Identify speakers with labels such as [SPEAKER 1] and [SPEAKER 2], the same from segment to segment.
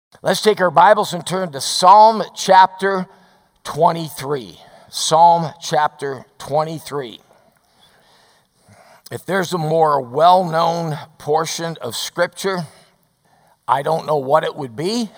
[SPEAKER 1] Let's take our Bibles and turn to Psalm chapter 23. Psalm chapter 23. If there's a more well-known portion of Scripture, I don't know what it would be.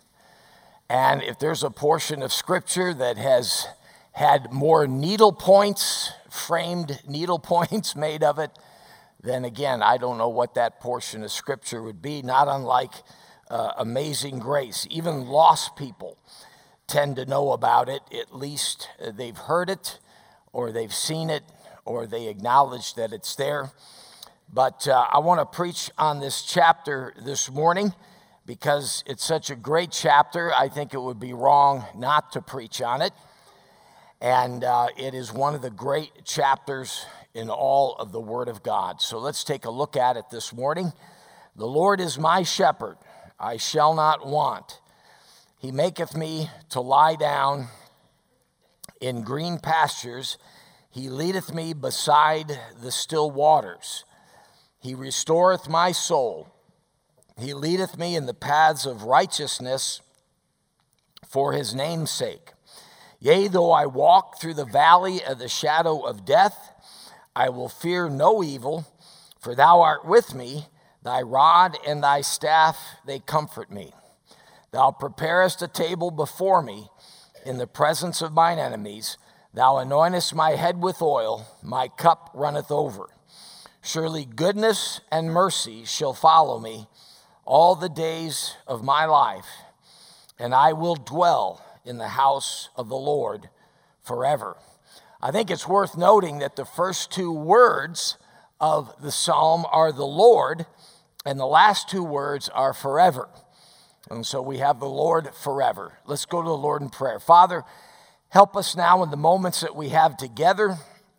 [SPEAKER 1] And if there's a portion of Scripture that has had more needle points, framed needle points made of it, then again, I don't know what that portion of Scripture would be, not unlike Amazing Grace. Even lost people tend to know about it. At least they've heard it, or they've seen it, or they acknowledge that it's there. But I want to preach on this chapter this morning because it's such a great chapter. I think it would be wrong not to preach on it. And it is one of the great chapters in all of the Word of God. So let's take a look at it this morning. The Lord is my shepherd, I shall not want. He maketh me to lie down in green pastures. He leadeth me beside the still waters. He restoreth my soul. He leadeth me in the paths of righteousness for his name's sake. Yea, though I walk through the valley of the shadow of death, I will fear no evil, for thou art with me. Thy rod and thy staff, they comfort me. Thou preparest a table before me in the presence of mine enemies. Thou anointest my head with oil, my cup runneth over. Surely goodness and mercy shall follow me all the days of my life, and I will dwell in the house of the Lord forever. I think it's worth noting that the first two words of the psalm are the Lord, and the last two words are forever. And so we have the Lord forever. Let's go to the Lord in prayer. Father, help us now in the moments that we have together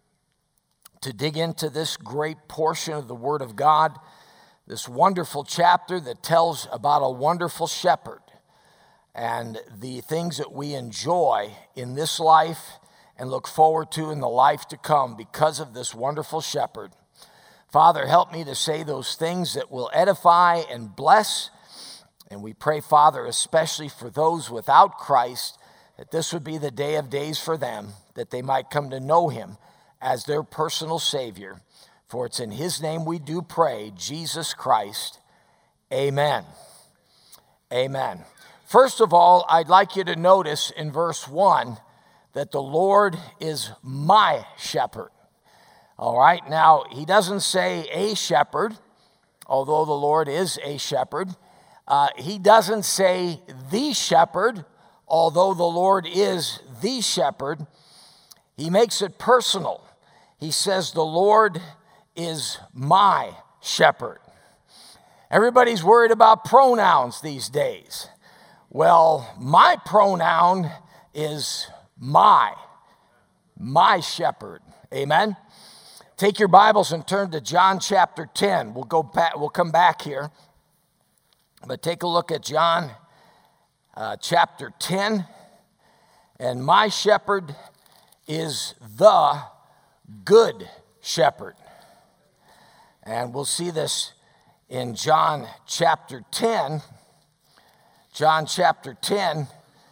[SPEAKER 1] to dig into this great portion of the Word of God, this wonderful chapter that tells about a wonderful shepherd and the things that we enjoy in this life and look forward to in the life to come because of this wonderful shepherd. Father, help me to say those things that will edify and bless. And we pray, Father, especially for those without Christ, that this would be the day of days for them, that they might come to know him as their personal Savior. For it's in his name we do pray, Jesus Christ. Amen. Amen. First of all, I'd like you to notice in verse 1 that the Lord is my shepherd. All right, now he doesn't say a shepherd, although the Lord is a shepherd. He doesn't say the shepherd, although the Lord is the shepherd. He makes it personal. He says the Lord is my shepherd. Everybody's worried about pronouns these days. Well, my pronoun is my shepherd. Amen. Take your Bibles and turn to John chapter 10. We'll come back here. But take a look at John chapter 10. And my shepherd is the good shepherd. And we'll see this in John chapter 10. John chapter 10.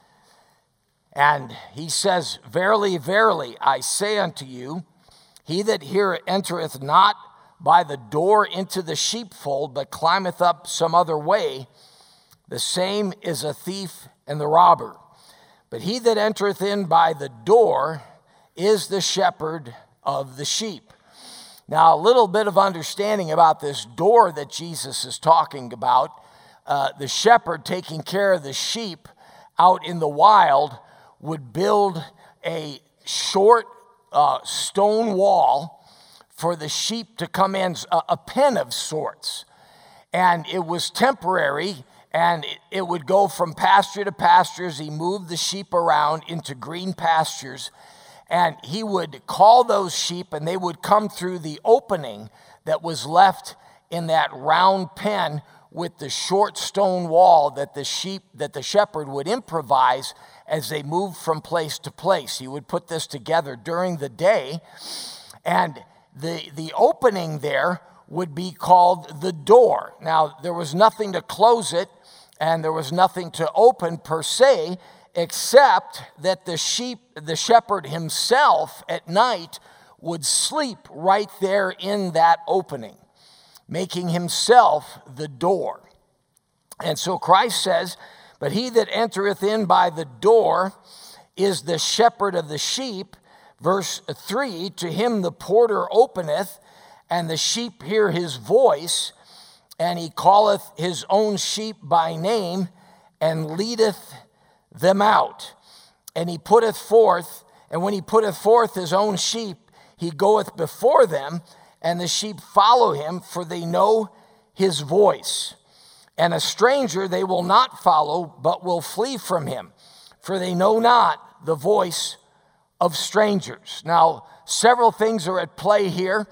[SPEAKER 1] And he says, Verily, verily, I say unto you, he that here entereth not by the door into the sheepfold, but climbeth up some other way, the same is a thief and the robber. But he that entereth in by the door is the shepherd of the sheep. Now, a little bit of understanding about this door that Jesus is talking about. The shepherd taking care of the sheep out in the wild would build a short stone wall for the sheep to come in, a pen of sorts. And it was temporary, and it would go from pasture to pasture as he moved the sheep around into green pastures. And he would call those sheep, and they would come through the opening that was left in that round pen with the short stone wall that the shepherd would improvise as they moved from place to place. He would put this together during the day, and the opening there would be called the door. Now, there was nothing to close it, and there was nothing to open per se, except that the shepherd himself at night would sleep right there in that opening, making himself the door. And so Christ says, "But he that entereth in by the door is the shepherd of the sheep." Verse 3, "To him the porter openeth, and the sheep hear his voice, and he calleth his own sheep by name, and leadeth them out. And he putteth forth, and when he putteth forth his own sheep, he goeth before them, and the sheep follow him, for they know his voice. And a stranger they will not follow, but will flee from him, for they know not the voice of strangers." Now, several things are at play here.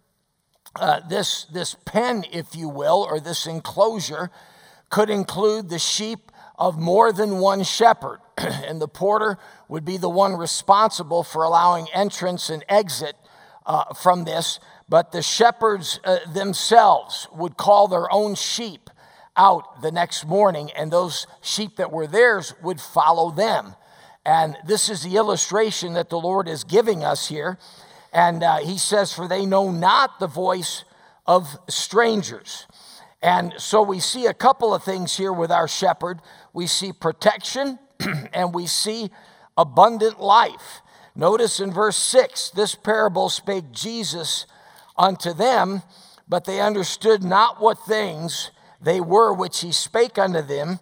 [SPEAKER 1] This pen, if you will, or this enclosure, could include the sheep of more than one shepherd, and the porter would be the one responsible for allowing entrance and exit from this, but the shepherds themselves would call their own sheep out the next morning, and those sheep that were theirs would follow them. And this is the illustration that the Lord is giving us here. And he says, "For they know not the voice of strangers." And so we see a couple of things here with our shepherd. We see protection and we see abundant life. Notice in verse 6, "This parable spake Jesus unto them, but they understood not what things they were which he spake unto them.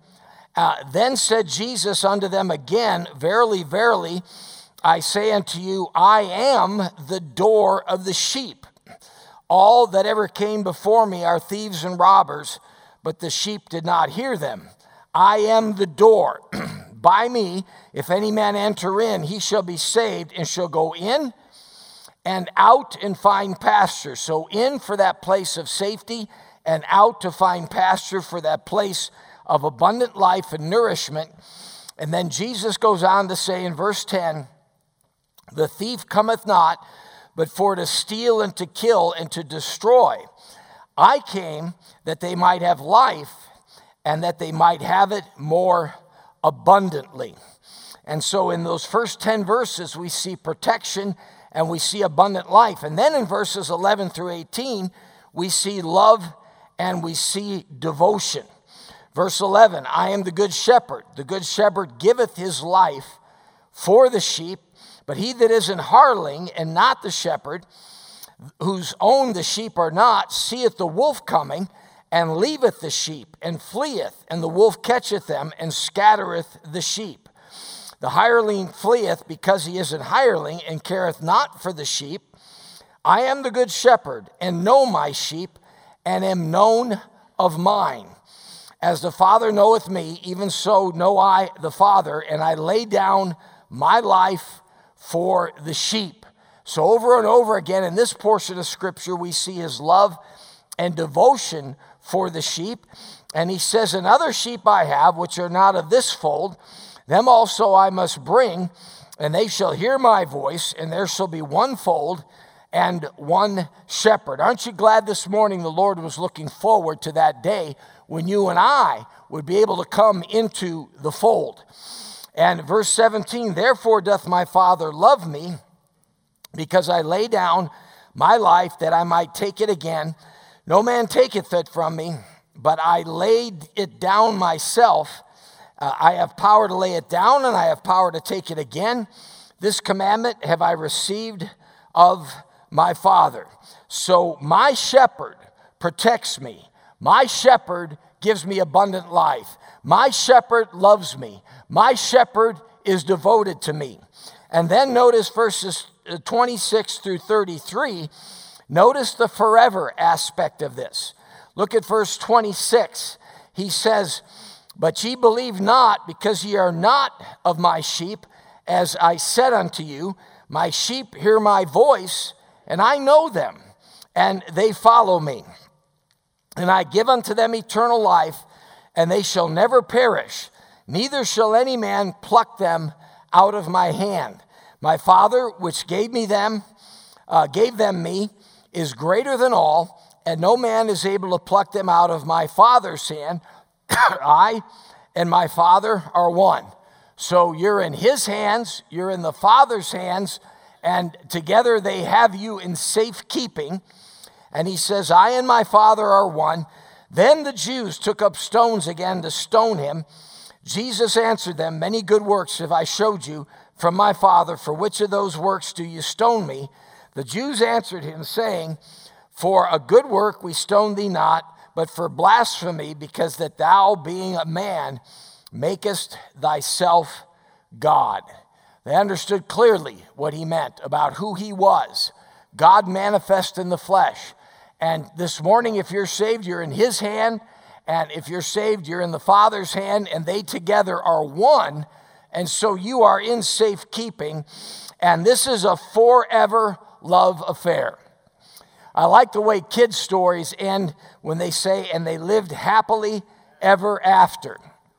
[SPEAKER 1] Then said Jesus unto them again, Verily, verily, I say unto you, I am the door of the sheep. All that ever came before me are thieves and robbers, but the sheep did not hear them. I am the door. By me, if any man enter in, he shall be saved, and shall go in and out and find pasture." So in for that place of safety, and out to find pasture for that place of abundant life and nourishment. And then Jesus goes on to say in verse 10, "The thief cometh not, but for to steal and to kill and to destroy. I came that they might have life, and that they might have it more abundantly." And so in those first 10 verses, we see protection and we see abundant life. And then in verses 11 through 18, we see love and we see devotion. Verse 11, "I am the good shepherd. The good shepherd giveth his life for the sheep. But he that is an hireling, and not the shepherd, whose own the sheep are not, seeth the wolf coming, and leaveth the sheep, and fleeth, and the wolf catcheth them, and scattereth the sheep. The hireling fleeth, because he is an hireling, and careth not for the sheep. I am the good shepherd, and know my sheep, and am known of mine. As the Father knoweth me, even so know I the Father, and I lay down my life for the sheep." So over and over again in this portion of Scripture, we see his love and devotion for the sheep. And he says, "And other sheep I have, which are not of this fold, them also I must bring, and they shall hear my voice, and there shall be one fold and one shepherd." Aren't you glad this morning the Lord was looking forward to that day when you and I would be able to come into the fold? And verse 17, "Therefore doth my Father love me, because I lay down my life that I might take it again. No man taketh it from me, but I laid it down myself. I have power to lay it down, and I have power to take it again. This commandment have I received of my Father." So my shepherd protects me. My shepherd gives me abundant life. My shepherd loves me. My shepherd is devoted to me. And then notice verses 26 through 33. Notice the forever aspect of this. Look at verse 26. He says, "But ye believe not, because ye are not of my sheep, as I said unto you. My sheep hear my voice, and I know them, and they follow me. And I give unto them eternal life, and they shall never perish, neither shall any man pluck them out of my hand. My Father, which gave them me, is greater than all, and no man is able to pluck them out of my Father's hand. I and my Father are one. So you're in his hands, you're in the Father's hands, and together they have you in safekeeping. And he says, I and my Father are one. Then the Jews took up stones again to stone him. Jesus answered them, many good works have I showed you from my Father. For which of those works do you stone me? The Jews answered him, saying, for a good work we stone thee not, but for blasphemy, because that thou, being a man, makest thyself God. They understood clearly what he meant about who he was, God manifest in the flesh. And this morning, if you're saved, you're in his hand, and if you're saved, you're in the Father's hand, and they together are one, and so you are in safekeeping, and this is a forever love affair. I like the way kids' stories end when they say, and they lived happily ever after.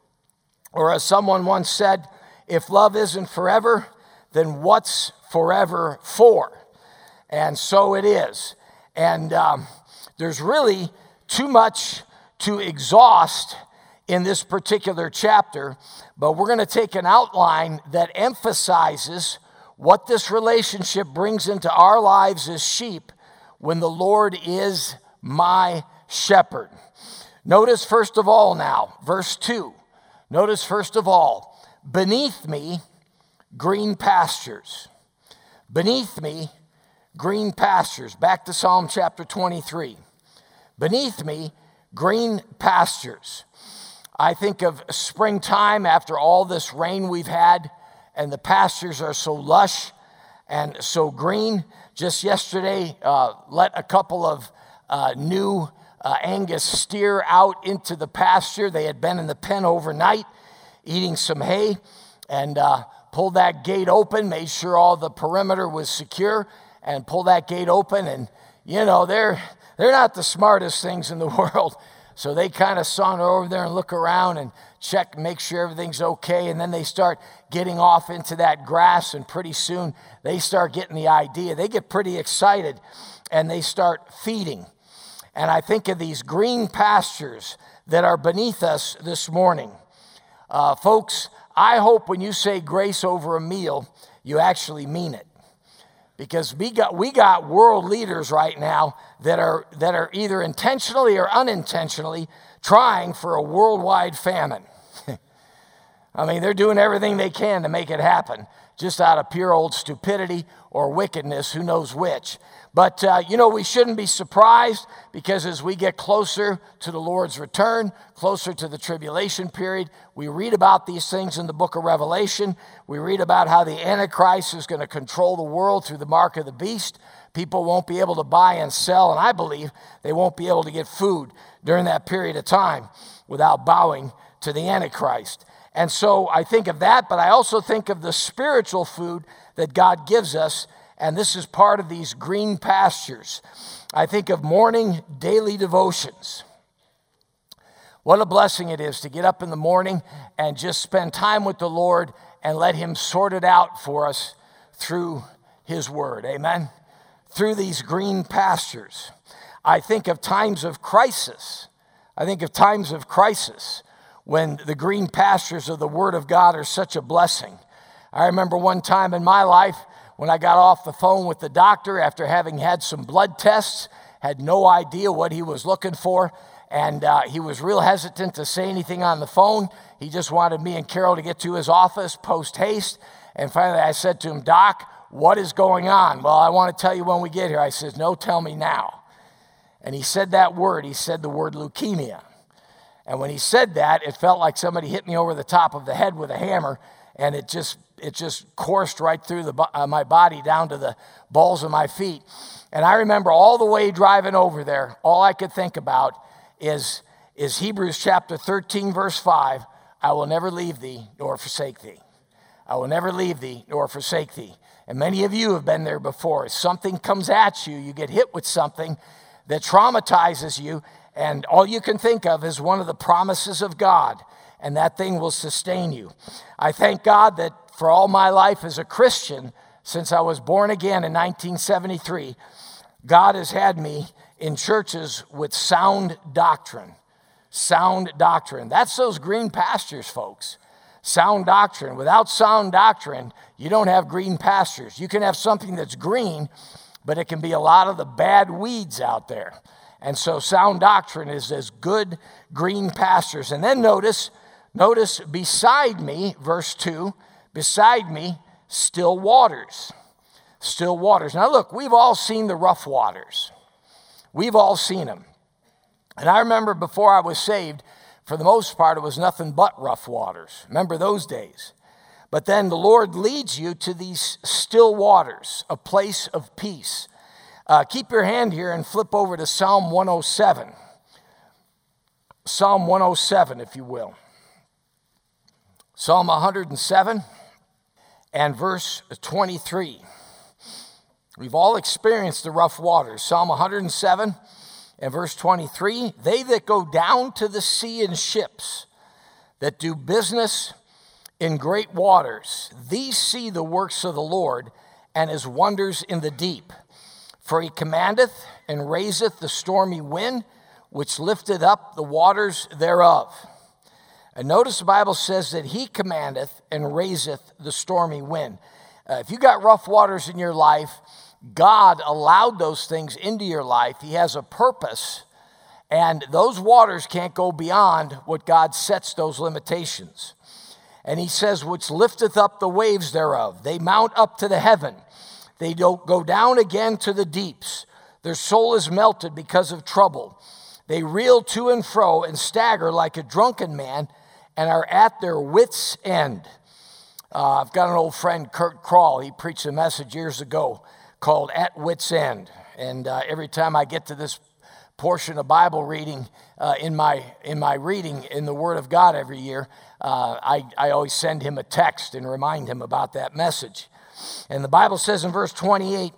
[SPEAKER 1] Or as someone once said, if love isn't forever, then what's forever for? And so it is. And there's really too much to exhaust in this particular chapter, but we're going to take an outline that emphasizes what this relationship brings into our lives as sheep when the Lord is my shepherd. Notice first of all now, verse 2. Notice first of all, beneath me, green pastures. Beneath me, green pastures. Back to Psalm chapter 23. Beneath me, green pastures. I think of springtime after all this rain we've had, and the pastures are so lush and so green. Just yesterday, let a couple of new Angus steer out into the pasture. They had been in the pen overnight eating some hay, and pulled that gate open, made sure all the perimeter was secure, and pulled that gate open. And, you know, they're not the smartest things in the world. So they kind of saunter over there and look around and check, make sure everything's okay. And then they start getting off into that grass, and pretty soon they start getting the idea. They get pretty excited, and they start feeding. And I think of these green pastures that are beneath us this morning. Folks, I hope when you say grace over a meal, you actually mean it. Because we got world leaders right now that are either intentionally or unintentionally trying for a worldwide famine. I mean, they're doing everything they can to make it happen, just out of pure old stupidity or wickedness, who knows which. But, we shouldn't be surprised, because as we get closer to the Lord's return, closer to the tribulation period, we read about these things in the book of Revelation. We read about how the Antichrist is going to control the world through the mark of the beast. People won't be able to buy and sell, and I believe they won't be able to get food during that period of time without bowing to the Antichrist. And so I think of that, but I also think of the spiritual food that God gives us, and this is part of these green pastures. I think of morning daily devotions. What a blessing it is to get up in the morning and just spend time with the Lord and let him sort it out for us through his word. Amen? Through these green pastures. I think of times of crisis. When the green pastures of the Word of God are such a blessing. I remember one time in my life when I got off the phone with the doctor after having had some blood tests, had no idea what he was looking for, and he was real hesitant to say anything on the phone. He just wanted me and Carol to get to his office post-haste, and finally I said to him, Doc, what is going on? Well, I want to tell you when we get here. I said, no, tell me now. And he said that word. He said the word leukemia. And when he said that, it felt like somebody hit me over the top of the head with a hammer, and it just coursed right through my body down to the balls of my feet. And I remember all the way driving over there, all I could think about is Hebrews chapter 13, verse 5, I will never leave thee nor forsake thee. I will never leave thee nor forsake thee. And many of you have been there before. If something comes at you, you get hit with something that traumatizes you, and all you can think of is one of the promises of God, and that thing will sustain you. I thank God that for all my life as a Christian, since I was born again in 1973, God has had me in churches with sound doctrine. sound doctrine. That's those green pastures, folks. Sound doctrine. Without sound doctrine, you don't have green pastures. You can have something that's green, but it can be a lot of the bad weeds out there. And so sound doctrine is as good green pastures. And then notice beside me, verse 2, beside me, still waters. Still waters. Now look, we've all seen the rough waters. We've all seen them. And I remember before I was saved, for the most part, it was nothing but rough waters. Remember those days. But then the Lord leads you to these still waters, a place of peace. Keep your hand here and flip over to Psalm 107. Psalm 107, if you will. Psalm 107 and verse 23. We've all experienced the rough waters. Psalm 107 and verse 23. They that go down to the sea in ships, that do business in great waters, these see the works of the Lord and his wonders in the deep. For he commandeth and raiseth the stormy wind, which lifteth up the waters thereof. And notice the Bible says that he commandeth and raiseth the stormy wind. If you got rough waters in your life, God allowed those things into your life. He has a purpose, and those waters can't go beyond what God sets those limitations. And he says, which lifteth up the waves thereof. They mount up to the heaven. They don't go down again to the deeps. Their soul is melted because of trouble. They reel to and fro and stagger like a drunken man and are at their wits' end. I've got an old friend, Kurt Kroll. He preached a message years ago called At Wits' End. And every time I get to this portion of Bible reading in my reading in the Word of God every year, I always send him a text and remind him about that message. And the Bible says in verse 28,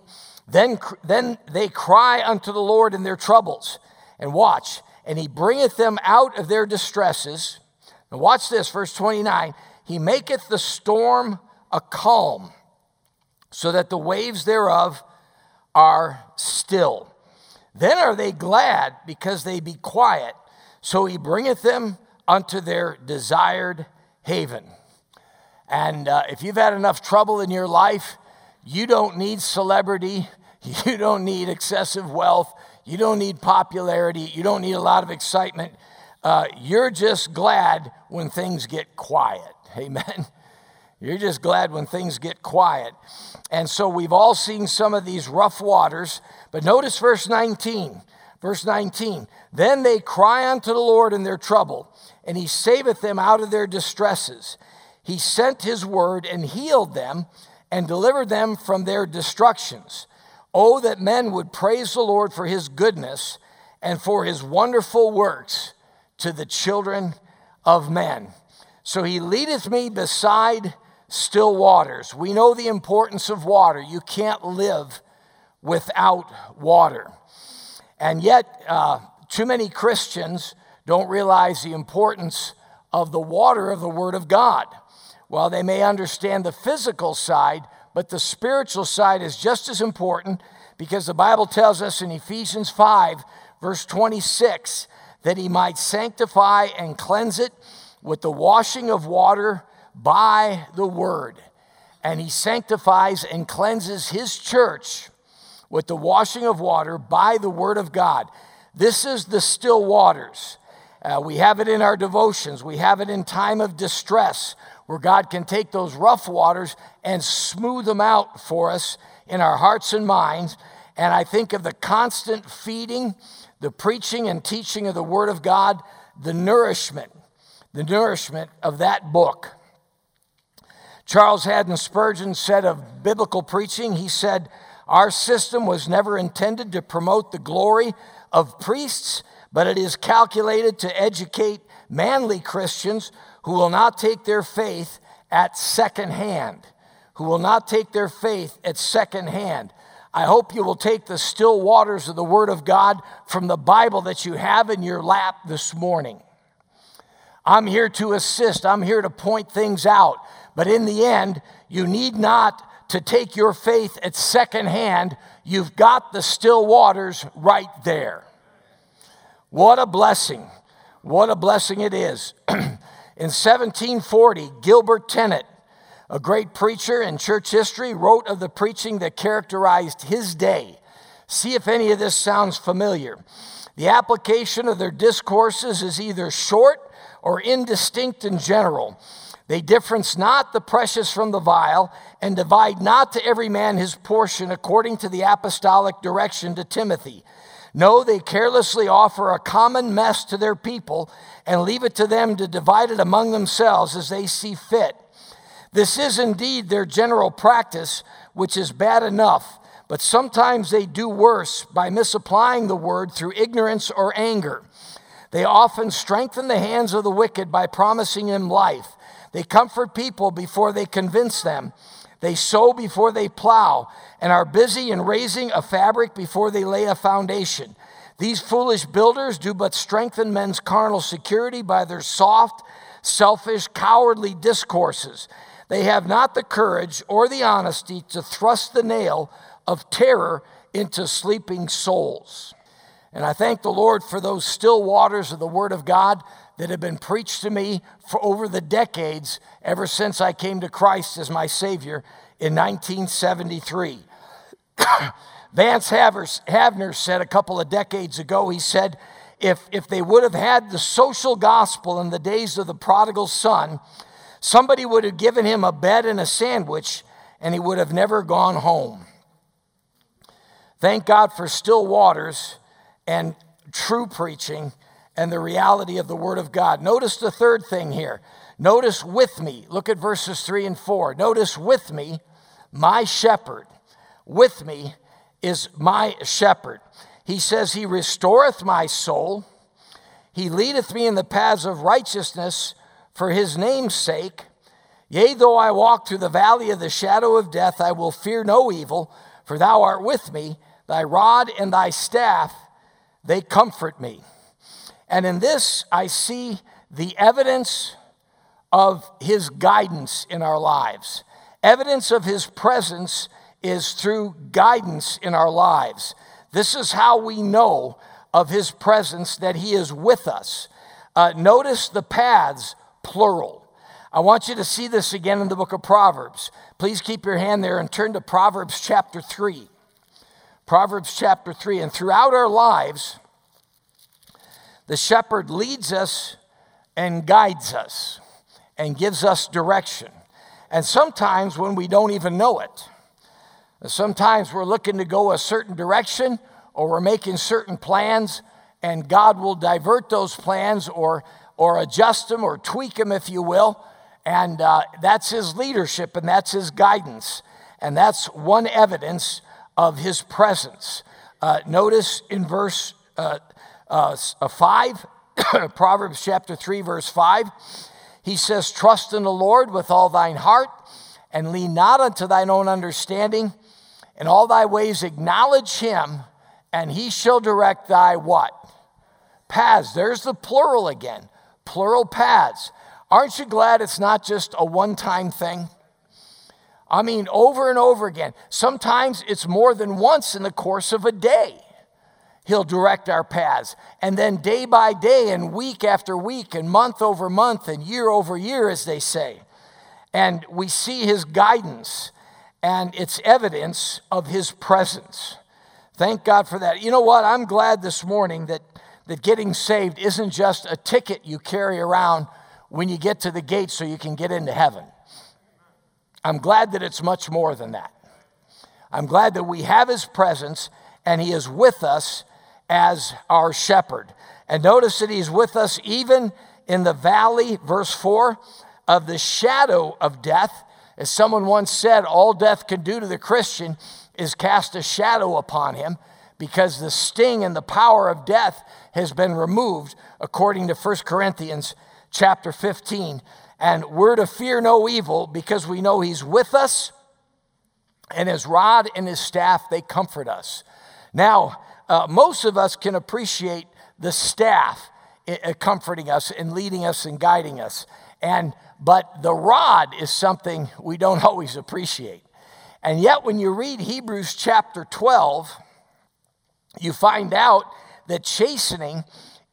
[SPEAKER 1] then they cry unto the Lord in their troubles. And watch, and he bringeth them out of their distresses. Now watch this, verse 29. He maketh the storm a calm, so that the waves thereof are still. Then are they glad, because they be quiet. So he bringeth them unto their desired haven. And if you've had enough trouble in your life, you don't need celebrity. You don't need excessive wealth. You don't need popularity. You don't need a lot of excitement. You're just glad when things get quiet. Amen. You're just glad when things get quiet. And so we've all seen some of these rough waters. But notice verse 19. Verse 19. Then they cry unto the Lord in their trouble, and he saveth them out of their distresses. He sent his word and healed them and delivered them from their destructions. Oh, that men would praise the Lord for his goodness and for his wonderful works to the children of men. So he leadeth me beside still waters. We know the importance of water. You can't live without water. And yet, too many Christians don't realize the importance of the water of the Word of God. Well, they may understand the physical side, but the spiritual side is just as important, because the Bible tells us in Ephesians 5, verse 26, that he might sanctify and cleanse it with the washing of water by the word. And he sanctifies and cleanses his church with the washing of water by the word of God. This is the still waters. We have it in our devotions. We have it in time of distress, where God can take those rough waters and smooth them out for us in our hearts and minds. And I think of the constant feeding, the preaching and teaching of the Word of God, the nourishment of that book. Charles Haddon Spurgeon said of biblical preaching, he said, our system was never intended to promote the glory of priests, but it is calculated to educate manly Christians who will not take their faith at second hand. Who will not take their faith at second hand. I hope you will take the still waters of the Word of God from the Bible that you have in your lap this morning. I'm here to assist. I'm here to point things out. But in the end, you need not to take your faith at second hand. You've got the still waters right there. What a blessing. What a blessing it is. In 1740, Gilbert Tennant, a great preacher in church history, wrote of the preaching that characterized his day. See if any of this sounds familiar. The application of their discourses is either short or indistinct in general. They difference not the precious from the vile, and divide not to every man his portion according to the apostolic direction to Timothy. No, they carelessly offer a common mess to their people and leave it to them to divide it among themselves as they see fit. This is indeed their general practice, which is bad enough, but sometimes they do worse by misapplying the word through ignorance or anger. They often strengthen the hands of the wicked by promising them life. They comfort people before they convince them. They sow before they plow, and are busy in raising a fabric before they lay a foundation. These foolish builders do but strengthen men's carnal security by their soft, selfish, cowardly discourses. They have not the courage or the honesty to thrust the nail of terror into sleeping souls. And I thank the Lord for those still waters of the Word of God that have been preached to me for over the decades, ever since I came to Christ as my Savior in 1973. Vance Havner said a couple of decades ago, he said, if they would have had the social gospel in the days of the prodigal son, somebody would have given him a bed and a sandwich, and he would have never gone home. Thank God for still waters and true preaching and the reality of the Word of God. Notice the third thing here. Notice with me. Look at verses 3 and 4. Notice with me, my shepherd. With me is my shepherd. He says, he restoreth my soul. He leadeth me in the paths of righteousness for his name's sake. Yea, though I walk through the valley of the shadow of death, I will fear no evil, for thou art with me. Thy rod and thy staff, they comfort me. And in this, I see the evidence of his guidance in our lives. Evidence of his presence is through guidance in our lives. This is how we know of his presence, that he is with us. Notice the paths, plural. I want you to see this again in the book of Proverbs. Please keep your hand there and turn to Proverbs chapter 3. Proverbs chapter 3. And throughout our lives, the shepherd leads us and guides us and gives us direction. And sometimes when we don't even know it, sometimes we're looking to go a certain direction, or we're making certain plans, and God will divert those plans or adjust them or tweak them, if you will. And that's his leadership and that's his guidance. And that's one evidence of his presence. Notice in verse 5, Proverbs chapter 3, verse 5, he says, trust in the Lord with all thine heart, and lean not unto thine own understanding. In all thy ways acknowledge him, and he shall direct thy what? Paths. There's the plural again. Plural paths. Aren't you glad it's not just a one-time thing? I mean, over and over again. Sometimes it's more than once in the course of a day. He'll direct our paths. And then day by day and week after week and month over month and year over year, as they say. And we see his guidance, and it's evidence of his presence. Thank God for that. You know what? I'm glad this morning that getting saved isn't just a ticket you carry around when you get to the gate so you can get into heaven. I'm glad that it's much more than that. I'm glad that we have his presence and he is with us as our shepherd. And notice that he's with us even in the valley, verse 4, of the shadow of death. As someone once said, all death can do to the Christian is cast a shadow upon him, because the sting and the power of death has been removed, according to 1 Corinthians chapter 15. And we're to fear no evil because we know he's with us, and his rod and his staff, they comfort us. Now, most of us can appreciate the staff comforting us and leading us and guiding us. But the rod is something we don't always appreciate. And yet when you read Hebrews chapter 12, you find out that chastening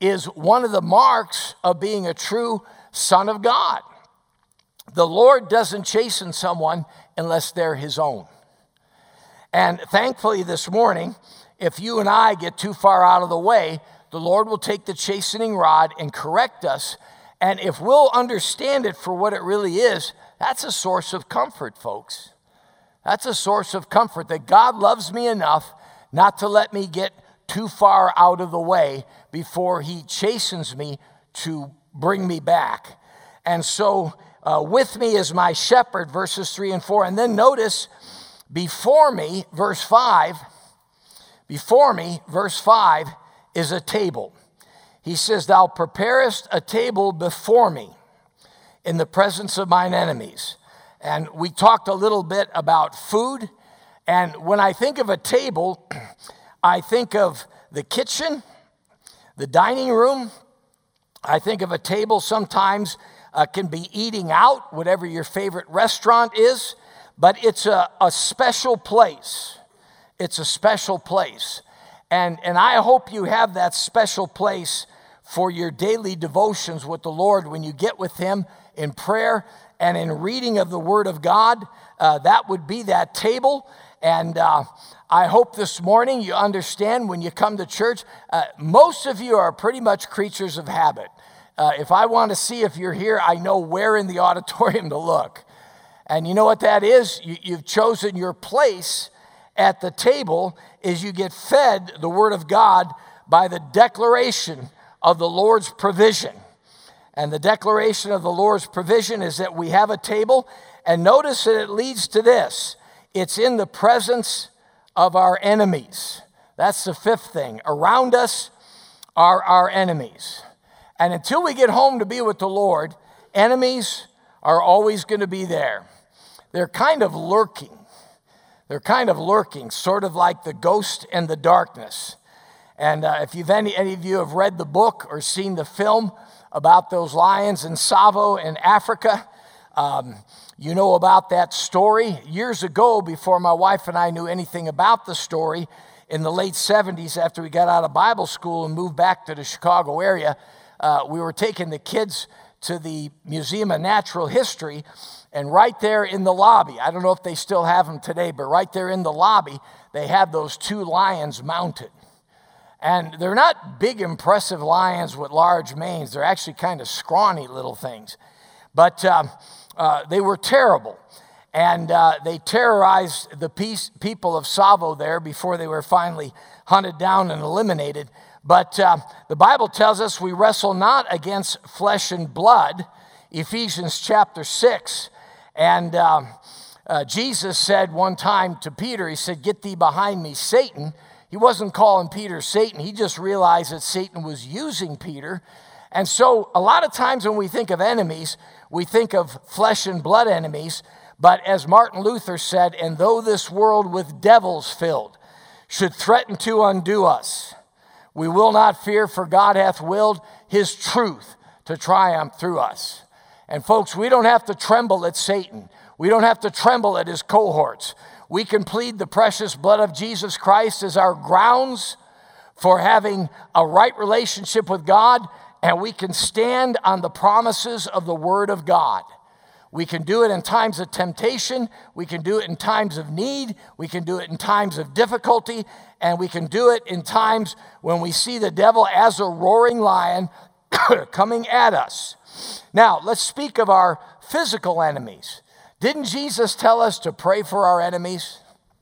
[SPEAKER 1] is one of the marks of being a true son of God. The Lord doesn't chasten someone unless they're his own. And thankfully this morning, if you and I get too far out of the way, the Lord will take the chastening rod and correct us. And if we'll understand it for what it really is, that's a source of comfort, folks. That's a source of comfort, that God loves me enough not to let me get too far out of the way before he chastens me to bring me back. And so with me is my shepherd, verses 3 and 4. And then notice, before me, verse 5, is a table. He says, thou preparest a table before me in the presence of mine enemies. And we talked a little bit about food. And when I think of a table, I think of the kitchen, the dining room. I think of a table sometimes can be eating out, whatever your favorite restaurant is. But it's a special place. It's a special place. And I hope you have that special place for your daily devotions with the Lord when you get with him in prayer and in reading of the Word of God. That would be that table. And I hope this morning you understand when you come to church, most of you are pretty much creatures of habit. If I want to see if you're here, I know where in the auditorium to look. And you know what that is? You've chosen your place at the table is you get fed the Word of God by the declaration of the Lord's provision. And the declaration of the Lord's provision is that we have a table. And notice that it leads to this. It's in the presence of our enemies. That's the fifth thing. Around us are our enemies. And until we get home to be with the Lord, enemies are always going to be there. They're kind of lurking. Sort of like the ghost and the darkness. And if any of you have read the book or seen the film about those lions in Tsavo in Africa, you know about that story. Years ago, before my wife and I knew anything about the story, in the late 70s, after we got out of Bible school and moved back to the Chicago area, we were taking the kids to the Museum of Natural History. And right there in the lobby, I don't know if they still have them today, but right there in the lobby, they have those two lions mounted. And they're not big, impressive lions with large manes. They're actually kind of scrawny little things. But they were terrible. And they terrorized the people of Tsavo there before they were finally hunted down and eliminated. But the Bible tells us we wrestle not against flesh and blood, Ephesians chapter 6. And Jesus said one time to Peter, he said, get thee behind me, Satan. He wasn't calling Peter Satan. He just realized that Satan was using Peter. And so a lot of times when we think of enemies, we think of flesh and blood enemies. But as Martin Luther said, and though this world with devils filled should threaten to undo us, we will not fear, for God hath willed his truth to triumph through us. And folks, we don't have to tremble at Satan. We don't have to tremble at his cohorts. We can plead the precious blood of Jesus Christ as our grounds for having a right relationship with God, and we can stand on the promises of the Word of God. We can do it in times of temptation. We can do it in times of need. We can do it in times of difficulty. And we can do it in times when we see the devil as a roaring lion coming at us. Now, let's speak of our physical enemies. Didn't Jesus tell us to pray for our enemies?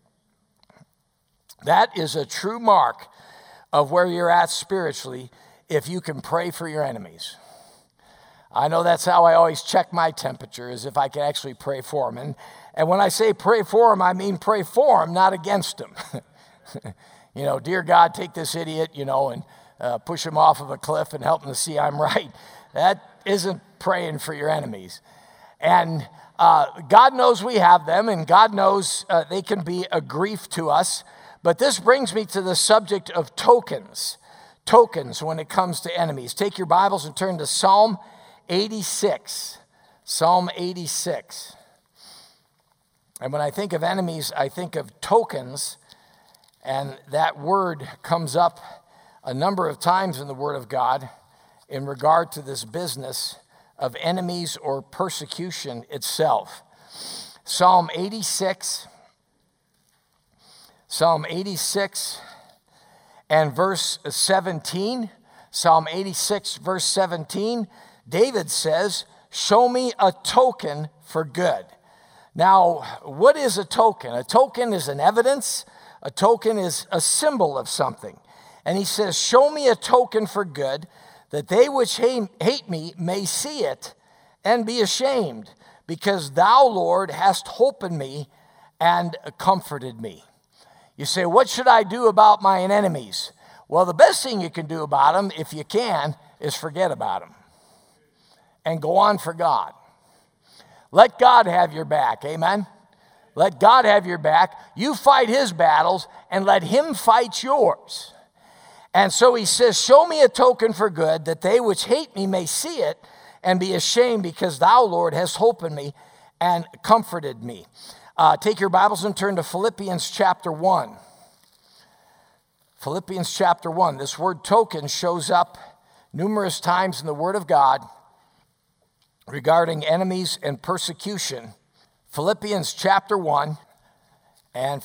[SPEAKER 1] That is a true mark of where you're at spiritually if you can pray for your enemies. I know that's how I always check my temperature, is if I can actually pray for them. And when I say pray for them, I mean pray for them, not against them. Dear God, take this idiot, and push him off of a cliff and help him to see I'm right. That isn't praying for your enemies. And God knows we have them, and God knows they can be a grief to us. But this brings me to the subject of tokens. Tokens when it comes to enemies. Take your Bibles and turn to Psalm 86. Psalm 86. And when I think of enemies, I think of tokens. And that word comes up a number of times in the Word of God in regard to this business of enemies or persecution itself. Psalm 86 and verse 17. Psalm 86, verse 17, David says, "Show me a token for good." Now, what is a token? A token is an evidence. A token is a symbol of something. And he says, "Show me a token for good, that they which hate me may see it and be ashamed, because thou, Lord, hast holpen me and comforted me." You say, what should I do about my enemies? Well, the best thing you can do about them, if you can, is forget about them and go on for God. Let God have your back, amen? Let God have your back. You fight his battles and let him fight yours. And so he says, "Show me a token for good, that they which hate me may see it and be ashamed, because thou, Lord, hast holpen me and comforted me." Take your Bibles and turn to Philippians chapter 1. Philippians chapter 1. This word token shows up numerous times in the Word of God regarding enemies and persecution. Philippians chapter 1 and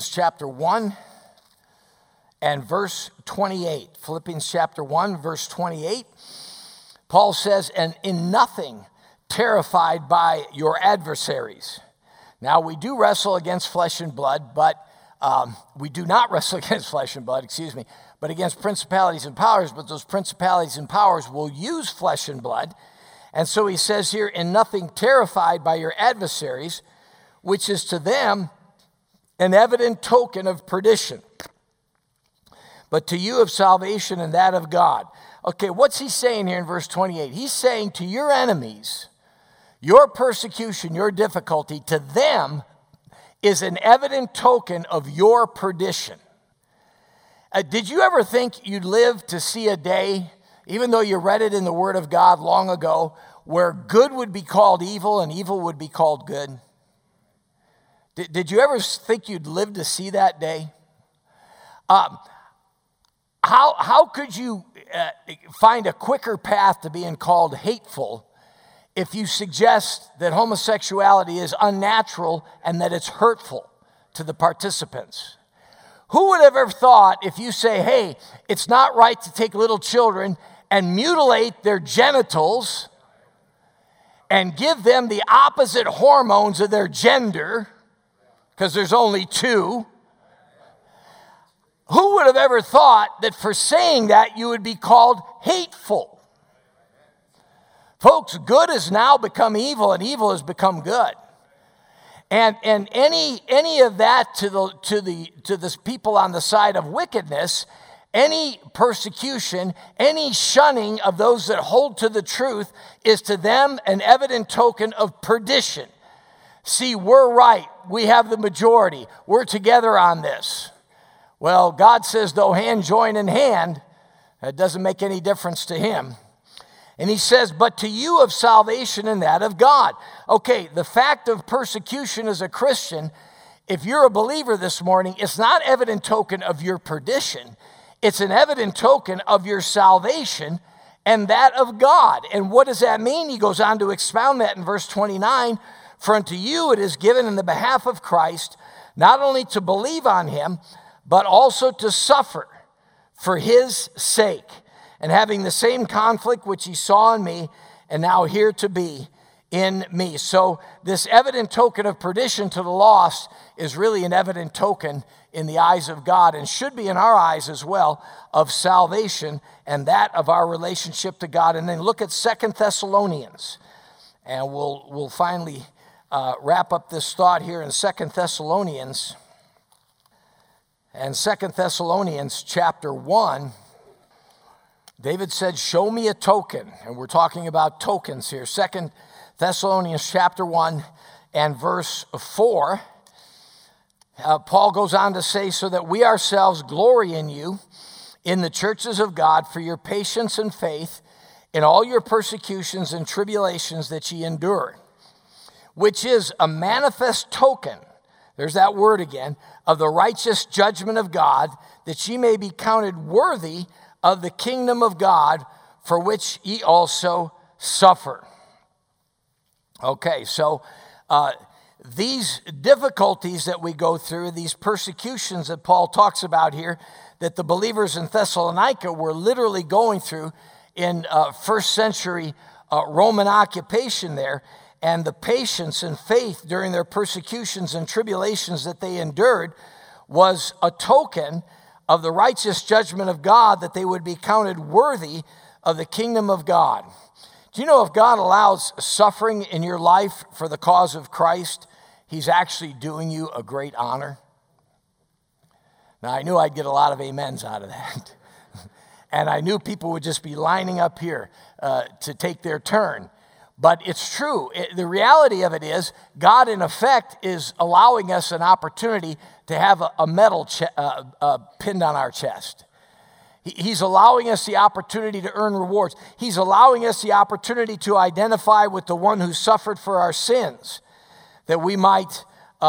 [SPEAKER 1] verse 28. Philippians chapter 1, verse 28. Paul says, "And in nothing terrified by your adversaries." Now, we do wrestle against flesh and blood, but we do not wrestle against flesh and blood, but against principalities and powers. But those principalities and powers will use flesh and blood. And so he says here, "In nothing terrified by your adversaries, which is to them an evident token of perdition, but to you of salvation and that of God." Okay, what's he saying here in verse 28? He's saying to your enemies, your persecution, your difficulty, to them is an evident token of your perdition. Did you ever think you'd live to see a day, even though you read it in the Word of God long ago, where good would be called evil and evil would be called good? Did you ever think you'd live to see that day? How could you find a quicker path to being called hateful if you suggest that homosexuality is unnatural and that it's hurtful to the participants? Who would have ever thought if you say, hey, it's not right to take little children and mutilate their genitals and give them the opposite hormones of their gender, because there's only two? Who would have ever thought that for saying that you would be called hateful? Folks, good has now become evil and evil has become good. And any of that to the people on the side of wickedness, any persecution, any shunning of those that hold to the truth is to them an evident token of perdition. See, we're right. We have the majority. We're together on this. Well, God says, though hand join in hand, that doesn't make any difference to him. And he says, but to you of salvation and that of God. Okay, the fact of persecution as a Christian, if you're a believer this morning, it's not evident token of your perdition. It's an evident token of your salvation and that of God. And what does that mean? He goes on to expound that in verse 29. For unto you it is given in the behalf of Christ, not only to believe on him, but also to suffer for his sake, and having the same conflict which he saw in me, and now here to be in me. So this evident token of perdition to the lost is really an evident token in the eyes of God, and should be in our eyes as well, of salvation and that of our relationship to God. And then look at 2 Thessalonians, and we'll finally wrap up this thought here in 2 Thessalonians. And 2 Thessalonians chapter 1, David said, show me a token. And we're talking about tokens here. 2 Thessalonians chapter 1 and verse 4. Paul goes on to say, so that we ourselves glory in you in the churches of God for your patience and faith in all your persecutions and tribulations that ye endure, which is a manifest token, there's that word again, of the righteous judgment of God, that ye may be counted worthy of the kingdom of God, for which ye also suffer. Okay, so these difficulties that we go through, these persecutions that Paul talks about here, that the believers in Thessalonica were literally going through in first century Roman occupation there, and the patience and faith during their persecutions and tribulations that they endured was a token of the righteous judgment of God, that they would be counted worthy of the kingdom of God. Do you know if God allows suffering in your life for the cause of Christ, he's actually doing you a great honor? Now, I knew I'd get a lot of amens out of that. And I knew people would just be lining up here to take their turn. But it's true. The reality of it is, God, in effect, is allowing us an opportunity to have a medal pinned on our chest. He's allowing us the opportunity to earn rewards. He's allowing us the opportunity to identify with the one who suffered for our sins, that we might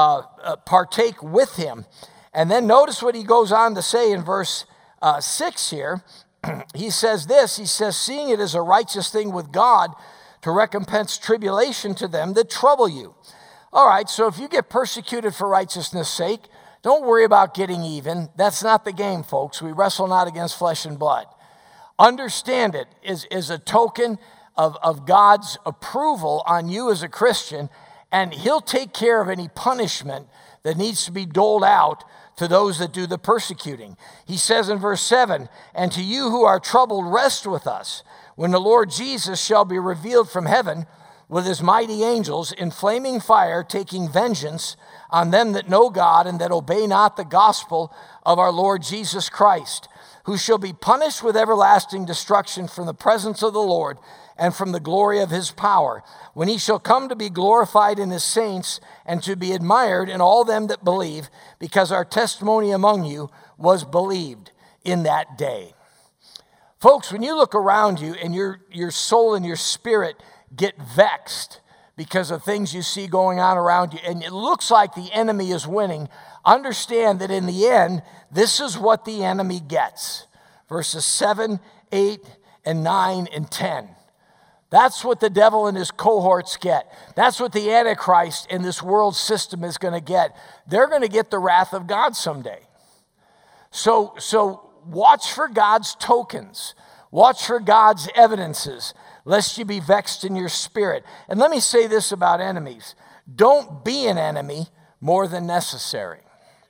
[SPEAKER 1] partake with him. And then notice what he goes on to say in verse 6 here. He says this, he says, seeing it is a righteous thing with God to recompense tribulation to them that trouble you. All right, so if you get persecuted for righteousness' sake, don't worry about getting even. That's not the game, folks. We wrestle not against flesh and blood. Understand it is a token of God's approval on you as a Christian, and he'll take care of any punishment that needs to be doled out to those that do the persecuting. He says in verse 7, and to you who are troubled, rest with us, when the Lord Jesus shall be revealed from heaven with his mighty angels in flaming fire, taking vengeance on them that know God and that obey not the gospel of our Lord Jesus Christ, who shall be punished with everlasting destruction from the presence of the Lord and from the glory of his power, when he shall come to be glorified in his saints and to be admired in all them that believe, because our testimony among you was believed in that day. Folks, when you look around you and your soul and your spirit get vexed because of things you see going on around you, and it looks like the enemy is winning, understand that in the end, this is what the enemy gets. Verses 7, 8, and 9, and 10. That's what the devil and his cohorts get. That's what the Antichrist in this world system is going to get. They're going to get the wrath of God someday. So watch for God's tokens. Watch for God's evidences, lest you be vexed in your spirit. And let me say this about enemies. Don't be an enemy more than necessary.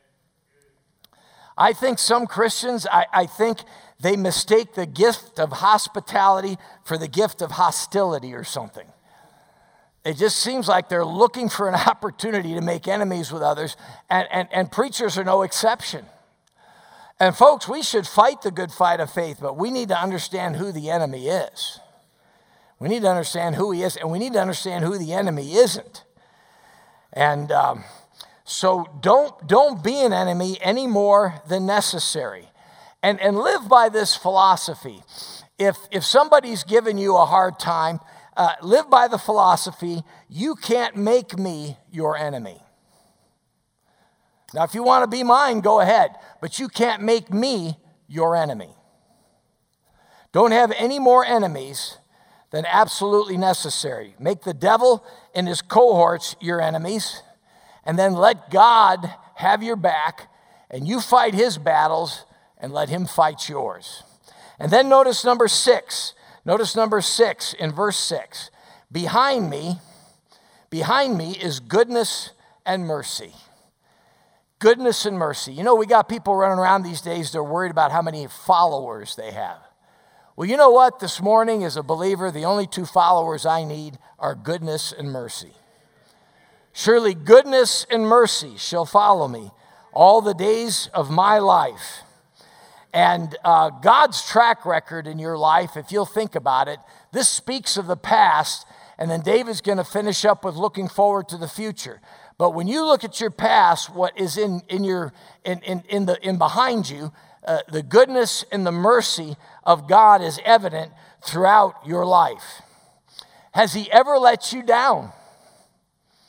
[SPEAKER 1] I think some Christians, I think they mistake the gift of hospitality for the gift of hostility or something. It just seems like they're looking for an opportunity to make enemies with others, and preachers are no exception. And folks, we should fight the good fight of faith, but we need to understand who the enemy is. We need to understand who he is, and we need to understand who the enemy isn't. And so don't be an enemy any more than necessary. And live by this philosophy. If somebody's giving you a hard time, live by the philosophy, you can't make me your enemy. Now, if you want to be mine, go ahead. But you can't make me your enemy. Don't have any more enemies than absolutely necessary. Make the devil and his cohorts your enemies, and then let God have your back, and you fight his battles, and let him fight yours. And then notice number 6. Notice number 6 in verse 6. Behind me is goodness and mercy. Goodness and mercy. You know, we got people running around these days, they're worried about how many followers they have. Well, you know what? This morning, as a believer, the only 2 followers I need are goodness and mercy. Surely goodness and mercy shall follow me all the days of my life. And God's track record in your life, if you'll think about it, this speaks of the past, and then David's going to finish up with looking forward to the future. But when you look at your past, what is in behind you, the goodness and the mercy of God is evident throughout your life. Has he ever let you down?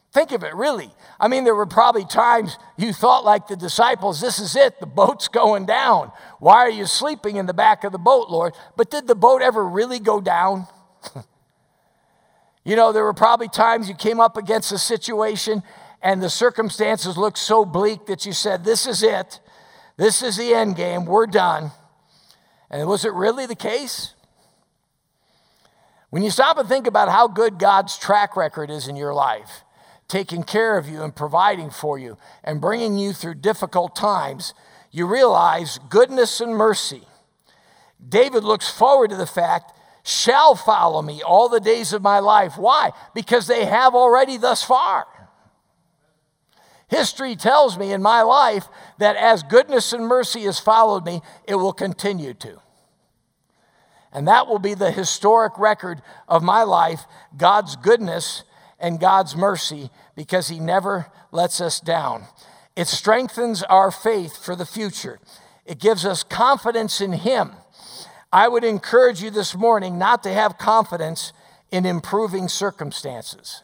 [SPEAKER 1] Think of it, really. I mean, there were probably times you thought like the disciples, this is it, the boat's going down. Why are you sleeping in the back of the boat, Lord? But did the boat ever really go down? You know, there were probably times you came up against a situation and the circumstances looked so bleak that you said, this is it. This is the end game. We're done. And was it really the case? When you stop and think about how good God's track record is in your life, taking care of you and providing for you and bringing you through difficult times, you realize goodness and mercy. David looks forward to the fact, shall follow me all the days of my life. Why? Because they have already thus far. History tells me in my life that as goodness and mercy has followed me, it will continue to. And that will be the historic record of my life, God's goodness and God's mercy, because he never lets us down. It strengthens our faith for the future. It gives us confidence in him. I would encourage you this morning not to have confidence in improving circumstances.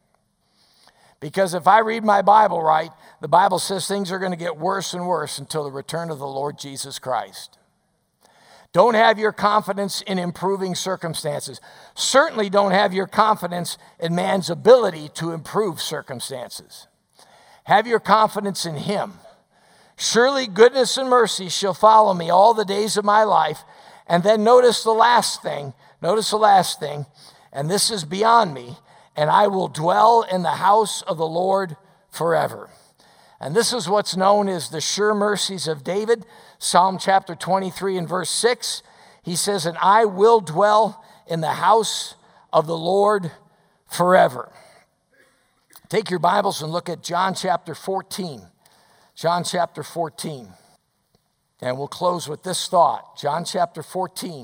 [SPEAKER 1] Because if I read my Bible right, the Bible says things are going to get worse and worse until the return of the Lord Jesus Christ. Don't have your confidence in improving circumstances. Certainly don't have your confidence in man's ability to improve circumstances. Have your confidence in him. Surely goodness and mercy shall follow me all the days of my life. And then notice the last thing, and this is beyond me, and I will dwell in the house of the Lord forever. And this is what's known as the sure mercies of David. Psalm chapter 23 and verse 6, he says, and I will dwell in the house of the Lord forever. Take your Bibles and look at John chapter 14. John chapter 14. And we'll close with this thought. John chapter 14.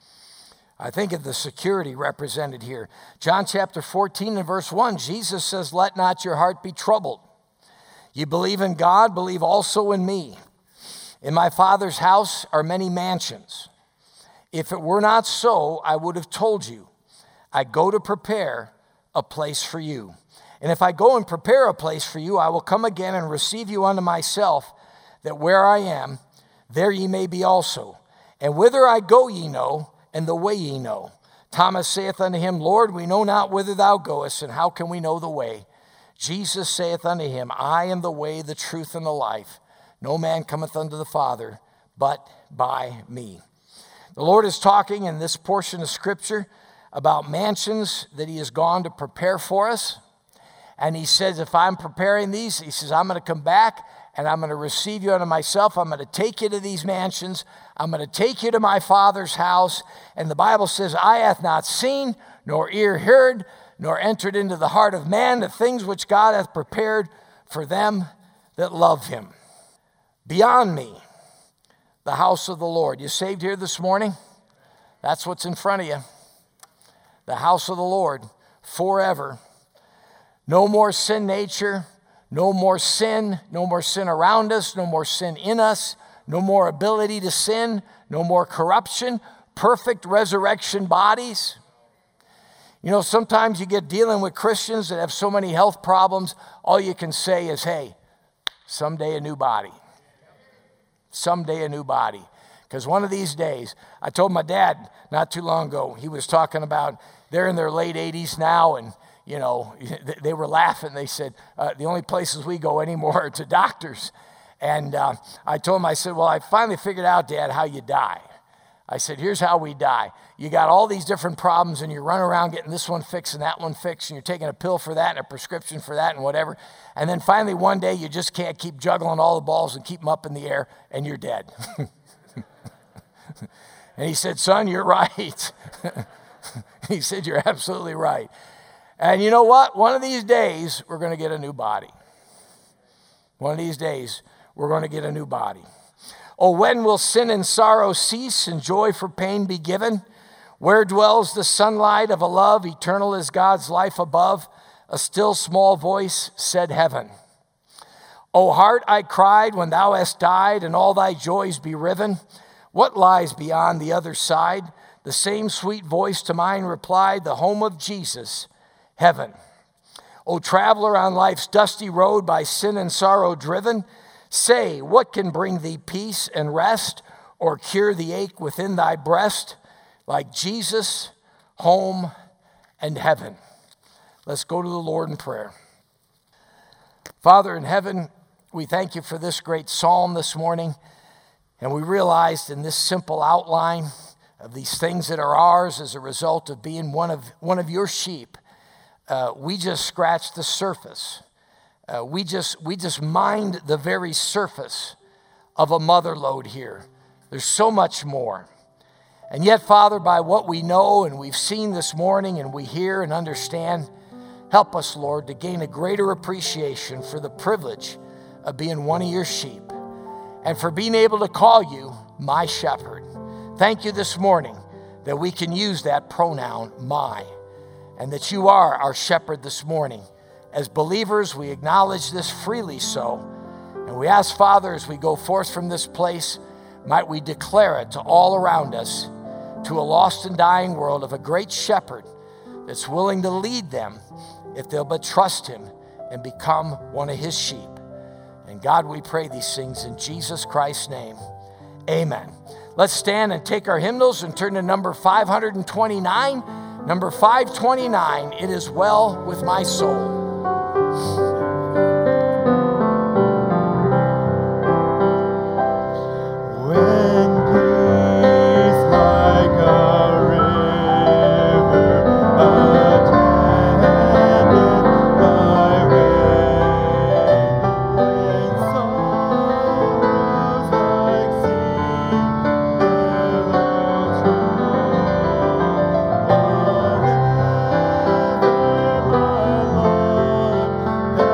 [SPEAKER 1] I think of the security represented here. John chapter 14 and verse 1, Jesus says, let not your heart be troubled. You believe in God, believe also in me. In my Father's house are many mansions. If it were not so, I would have told you. I go to prepare a place for you. And if I go and prepare a place for you, I will come again and receive you unto myself, that where I am, there ye may be also. And whither I go ye know, and the way ye know. Thomas saith unto him, Lord, we know not whither thou goest, and how can we know the way? Jesus saith unto him, I am the way, the truth, and the life. No man cometh unto the Father, but by me. The Lord is talking in this portion of Scripture about mansions that he has gone to prepare for us. And he says, if I'm preparing these, he says, I'm going to come back and I'm going to receive you unto myself. I'm going to take you to these mansions. I'm going to take you to my Father's house. And the Bible says, eye hath not seen, nor ear heard, nor entered into the heart of man the things which God hath prepared for them that love him. Beyond me, the house of the Lord. You saved here this morning? That's what's in front of you. The house of the Lord forever. No more sin nature. No more sin around us, no more sin in us, no more ability to sin, no more corruption, perfect resurrection bodies. You know, sometimes you get dealing with Christians that have so many health problems, all you can say is, hey, someday a new body. Someday a new body. Because one of these days, I told my dad not too long ago, he was talking about they're in their late 80s now, and you know, they were laughing. They said, the only places we go anymore are to doctors. And I told him, I said, well, I finally figured out, Dad, how you die. I said, here's how we die. You got all these different problems, and you run around getting this one fixed and that one fixed, and you're taking a pill for that and a prescription for that and whatever. And then finally one day you just can't keep juggling all the balls and keep them up in the air, and you're dead. And he said, son, you're right. He said, you're absolutely right. And you know what? One of these days, we're going to get a new body. One of these days, we're going to get a new body. Oh, when will sin and sorrow cease and joy for pain be given? Where dwells the sunlight of a love eternal as God's life above? A still small voice said heaven. O heart, I cried when thou hast died and all thy joys be riven. What lies beyond the other side? The same sweet voice to mine replied, the home of Jesus, heaven. O traveler on life's dusty road by sin and sorrow driven, say, what can bring thee peace and rest or cure the ache within thy breast like Jesus, home, and heaven? Let's go to the Lord in prayer. Father in heaven, we thank you for this great psalm this morning, and we realized in this simple outline of these things that are ours as a result of being one of your sheep, we just scratched the surface. We just mined the very surface of a mother lode here. There's so much more. And yet, Father, by what we know and we've seen this morning and we hear and understand, help us, Lord, to gain a greater appreciation for the privilege of being one of your sheep and for being able to call you my shepherd. Thank you this morning that we can use that pronoun, my, and that you are our shepherd this morning. As believers, we acknowledge this freely so, and we ask, Father, as we go forth from this place, might we declare it to all around us, to a lost and dying world, of a great shepherd that's willing to lead them if they'll but trust him and become one of his sheep. And God, we pray these things in Jesus Christ's name. Amen. Let's stand and take our hymnals and turn to number 529. Number 529, It Is Well With My Soul.
[SPEAKER 2] When peace like a river attendeth my way, when sorrows like sea billows roll, whatever my lot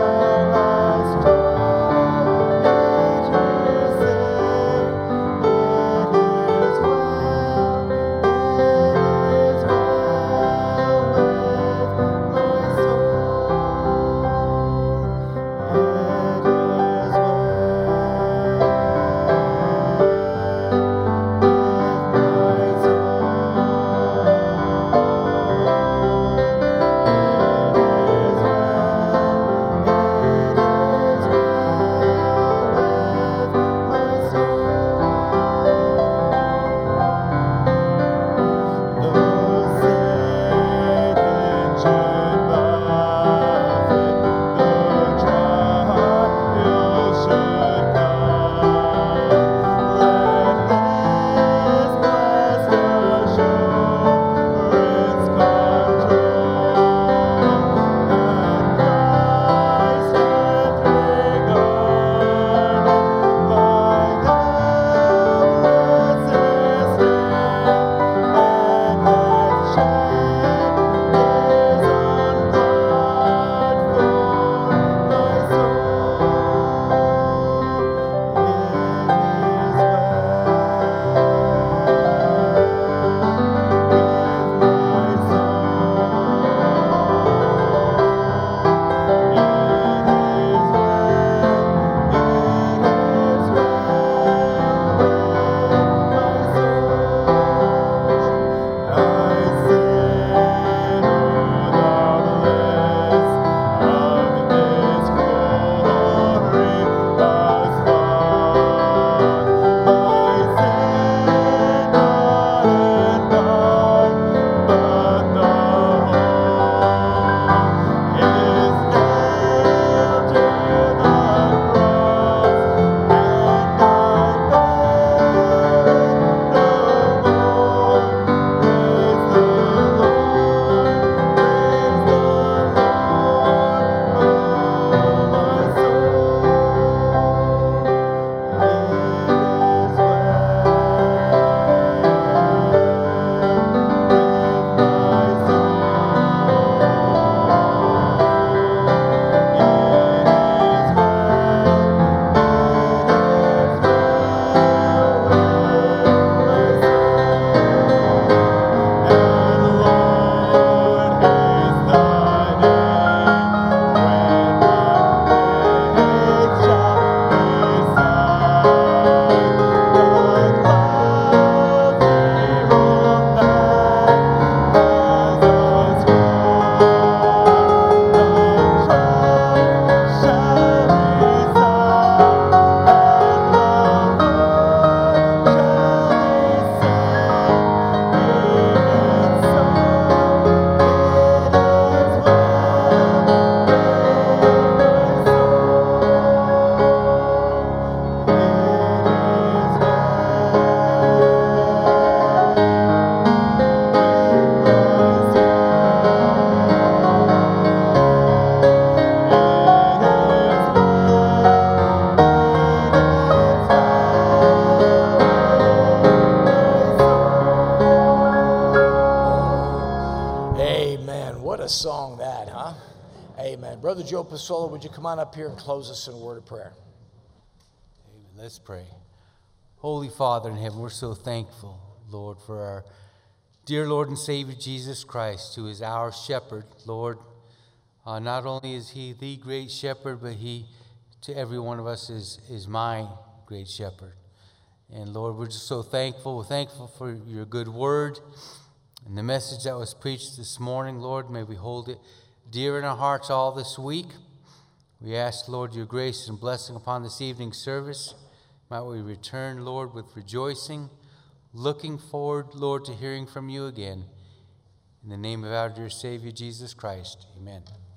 [SPEAKER 1] song that, huh? Amen. Brother Joe Pasola, would you come on up here and close us in a word of prayer?
[SPEAKER 3] Amen. Let's pray. Holy Father in heaven, we're so thankful, Lord, for our dear Lord and Savior Jesus Christ, who is our shepherd, Lord. Not only is he the great shepherd, but he, to every one of us, is my great shepherd. And Lord, we're just so thankful. We're thankful for your good word and the message that was preached this morning, Lord. May we hold it dear in our hearts all this week. We ask, Lord, your grace and blessing upon this evening's service. Might we return, Lord, with rejoicing, looking forward, Lord, to hearing from you again. In the name of our dear Savior, Jesus Christ, amen.